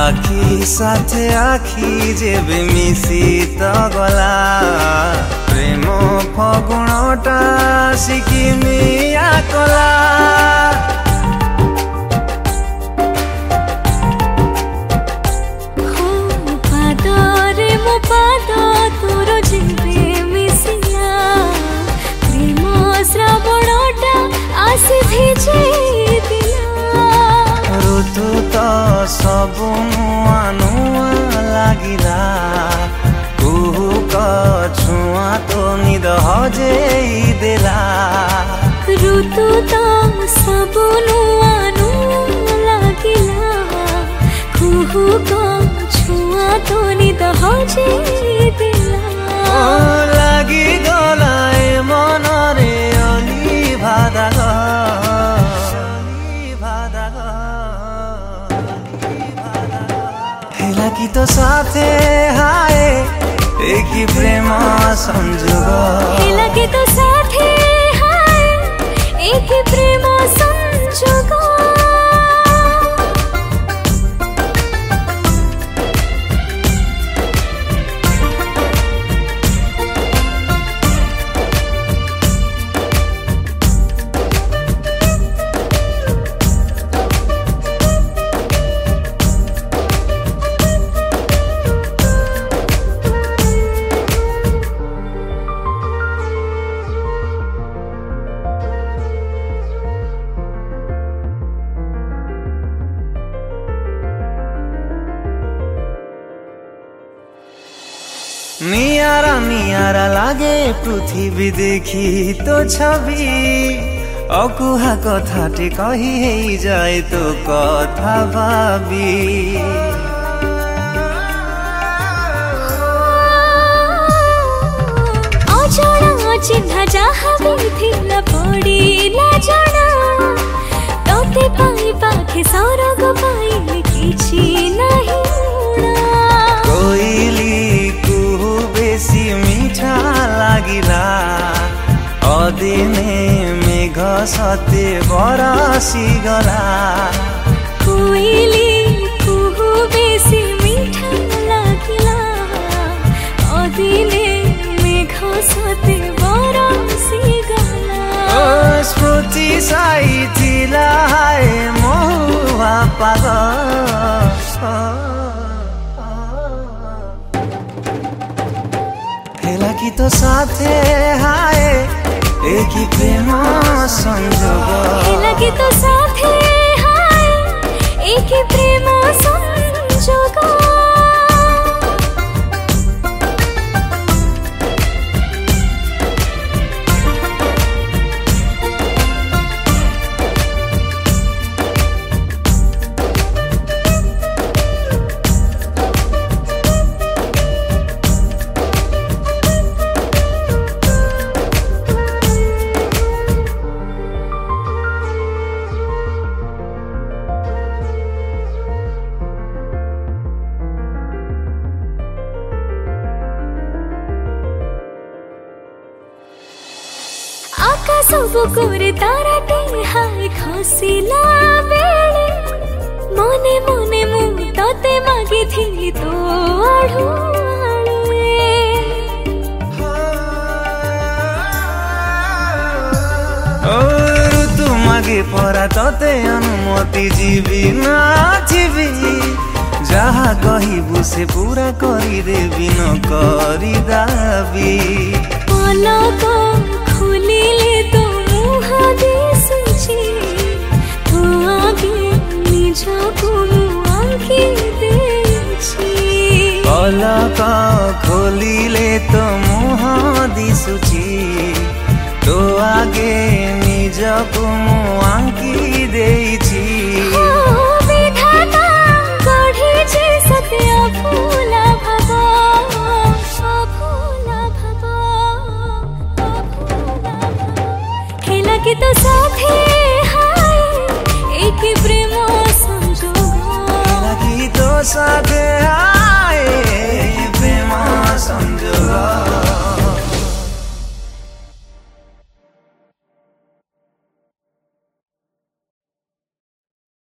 आखी साथे आखी जेबे मिसी तो गला प्रेम फगुणटा शिकिमिया कला पादरे मो पाद तोर जेबे मिसिला प्रेम श्रावणटा आसी भिजे ऋतु तो सब नुआ नुआ लागिला कुहुक छुआ तो निद हजेई देला ऋतु तो सब नुआ नुआ लागिला कुहुक छुआ तो निद हजेई देला लागी गलाए मनरे अली भादाग लगी तो साथे हाय एक ही प्रेम संजोग लगे तो साथे हाय एक ही प्रेम संजोग नियारा नियारा लागे पृथ्वी देखी तो छवि अकुहा कथाटे कही हेई जाए तो कथा भाबी अजଣା चिन्ह जहाँ भी थिला पड़िला जଣା तोते पाई पाखे सरग पाइले किछि नाही कोइली कुहु बेसी मीठा लागिला अदिने मेघ सते बरसी गला कोइली कुहु बेसी मीठा लागिला अदिने मेघ सते बरसी गला स्मृति साइथिला हाय महुआ पाग लगी तो साथे हाय एक ही प्रेम संजोग लगी तो साथे हाय एक ही प्रेम संजोग आकाश बुकुरे ताराटे हाय खसिला बेले मने मने मु तते मागी थी तो आढुआळे ऋतु मागे परा तते अनुमति जीवी ना जीवी जहाँ कहिबु से पूरा करी देवी न करी दाबी पलक खुली